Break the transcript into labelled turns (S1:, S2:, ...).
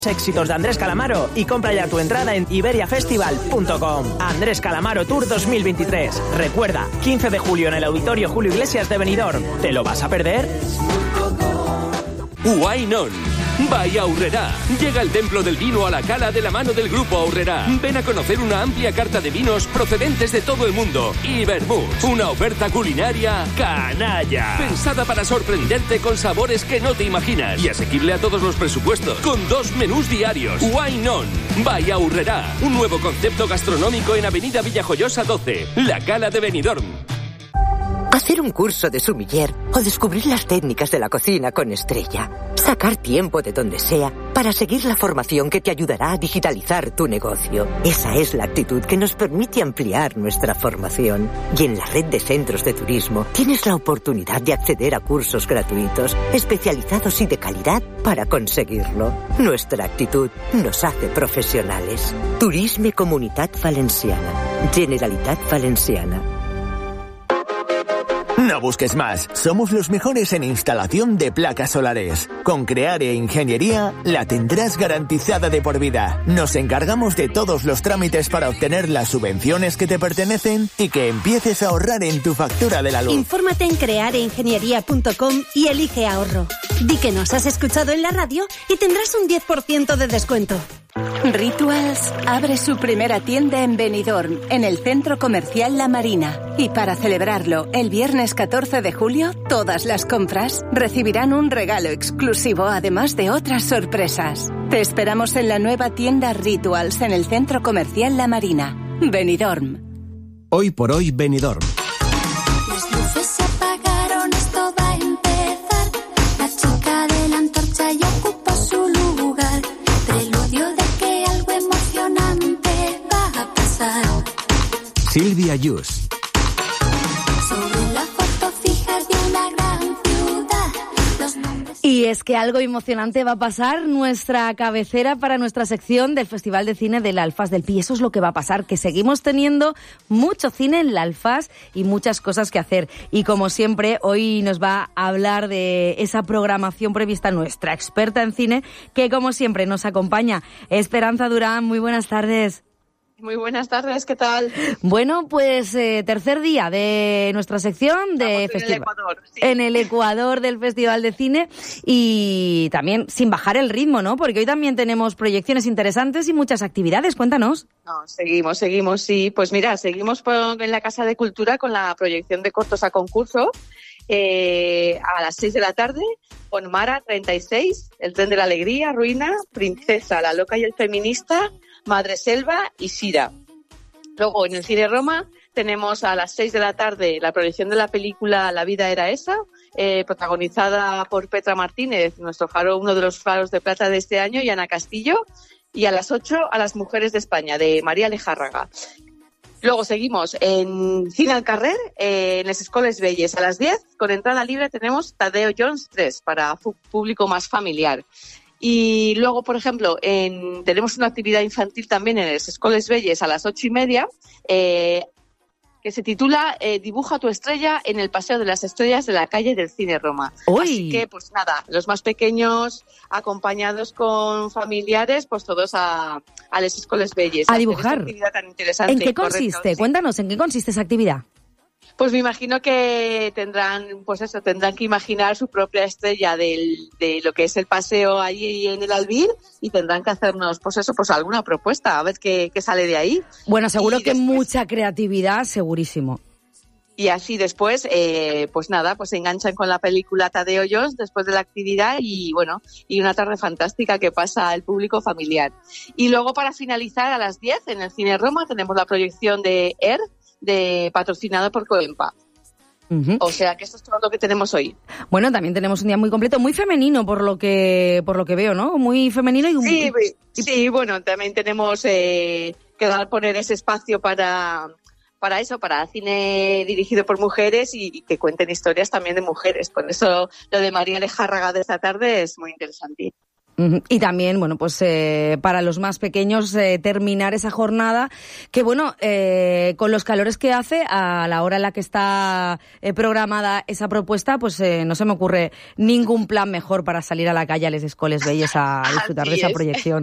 S1: Éxitos de Andrés Calamaro y compra ya tu entrada en iberiafestival.com. Andrés Calamaro Tour 2023. Recuerda, 15 de julio en el Auditorio Julio Iglesias de Benidorm. ¿Te lo vas a perder?
S2: Wine On by Aurrerá. Llega el templo del vino a la Cala de la mano del Grupo Aurrerá. Ven a conocer una amplia carta de vinos procedentes de todo el mundo. Y vermouth, una oferta culinaria canalla. Pensada para sorprenderte con sabores que no te imaginas. Y asequible a todos los presupuestos. Con 2 menús diarios. Wine On by Aurrerá. Un nuevo concepto gastronómico en Avenida Villajoyosa 12. La Cala de Benidorm.
S3: Hacer un curso de sumiller o descubrir las técnicas de la cocina con Estrella. Sacar tiempo de donde sea para seguir la formación que te ayudará a digitalizar tu negocio. Esa es la actitud que nos permite ampliar nuestra formación. Y en la red de centros de turismo tienes la oportunidad de acceder a cursos gratuitos, especializados y de calidad para conseguirlo. Nuestra actitud nos hace profesionales. Turisme Comunitat Valenciana. Generalitat Valenciana.
S4: No busques más. Somos los mejores en instalación de placas solares. Con Creare Ingeniería la tendrás garantizada de por vida. Nos encargamos de todos los trámites para obtener las subvenciones que te pertenecen y que empieces a ahorrar en tu factura de la luz.
S5: Infórmate en creareingeniería.com y elige ahorro. Di que nos has escuchado en la radio y tendrás un 10% de descuento.
S6: Rituals abre su primera tienda en Benidorm, en el centro comercial La Marina. Y para celebrarlo, el viernes 14 de julio, todas las compras recibirán un regalo exclusivo, además de otras sorpresas. Te esperamos en la nueva tienda Rituals, en el centro comercial La Marina, Benidorm.
S7: Hoy por hoy, Benidorm.
S8: Las luces se apagaron, esto va a empezar. La chica de la antorcha ya ocupó su lugar. Preludio de que algo emocionante va a pasar.
S7: Silvia Yus.
S8: Sobre la foto fija de una gran ciudad, los nombres...
S9: Y es que algo emocionante va a pasar, nuestra cabecera para nuestra sección del Festival de Cine del Alfaz del Pi. Eso es lo que va a pasar, que seguimos teniendo mucho cine en el Alfaz y muchas cosas que hacer. Y como siempre, hoy nos va a hablar de esa programación prevista nuestra experta en cine, que como siempre nos acompaña, Esperanza Durán. Muy buenas tardes.
S10: Muy buenas tardes, ¿qué tal?
S9: Bueno, pues tercer día de nuestra sección de festival.
S10: En el Ecuador, sí.
S9: En el Ecuador del Festival de Cine y también sin bajar el ritmo, ¿no? Porque hoy también tenemos proyecciones interesantes y muchas actividades. Cuéntanos.
S10: No, seguimos, sí. Pues mira, seguimos en la Casa de Cultura con la proyección de cortos a concurso a las 6 de la tarde con Mara 36, El tren de la alegría, Ruina, Princesa, La loca y el feminista, Madre Selva y Sira. Luego en el Cine Roma tenemos a las 6 de la tarde la proyección de la película La vida era esa, protagonizada por Petra Martínez, nuestro faro, uno de los faros de plata de este año, y Ana Castillo. Y a las 8 a Las mujeres de España, de María Lejárraga. Luego seguimos en Cine al Carrer, en les Escoles Belles. A las 10, con entrada libre, tenemos Tadeo Jones 3 para público más familiar. Y luego, por ejemplo, tenemos una actividad infantil también en les Escoles Belles a las 8:30, que se titula Dibuja tu estrella en el Paseo de las Estrellas de la calle del Cine Roma.
S9: ¡Uy!
S10: Así que, pues nada, los más pequeños, acompañados con familiares, pues todos a les Escoles Belles.
S9: A dibujar.
S10: Esta actividad tan interesante.
S9: ¿En qué consiste?
S10: Correcto, sí.
S9: Cuéntanos, ¿en qué consiste esa actividad?
S10: Pues me imagino que tendrán que imaginar su propia estrella de lo que es el paseo allí en el Albir, y tendrán que hacernos, pues alguna propuesta, a ver qué sale de ahí.
S9: Bueno, seguro
S10: y
S9: que
S10: después,
S9: mucha creatividad, segurísimo.
S10: Y así después, pues se enganchan con la película Tadeo Jones después de la actividad y una tarde fantástica que pasa el público familiar. Y luego, para finalizar, a las 10 en el Cine Roma tenemos la proyección de patrocinado por Coempa.
S9: Uh-huh.
S10: O sea que esto es todo lo que tenemos hoy.
S9: Bueno, también tenemos un día muy completo, muy femenino por lo que veo, ¿no? Muy femenino y
S10: Sí, bueno, también tenemos que poner ese espacio para cine dirigido por mujeres y que cuenten historias también de mujeres. Por eso lo de María Lejárraga de esta tarde es muy interesante.
S9: Y también, bueno, pues para los más pequeños terminar esa jornada, que bueno, con los calores que hace, a la hora en la que está programada esa propuesta, pues no se me ocurre ningún plan mejor para salir a la calle a les escoles bellos a disfrutar de esa proyección.